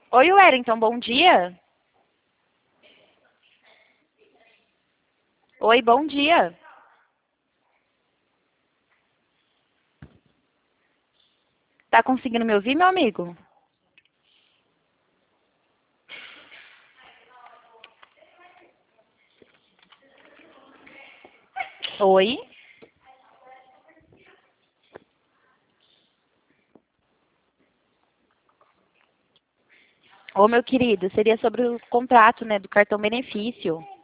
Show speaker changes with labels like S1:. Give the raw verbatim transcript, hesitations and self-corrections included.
S1: Oi, Wellington, bom dia. Oi, bom dia. Tá conseguindo me ouvir, meu amigo? Oi? Ô, meu querido, seria sobre o contrato, né, do cartão benefício.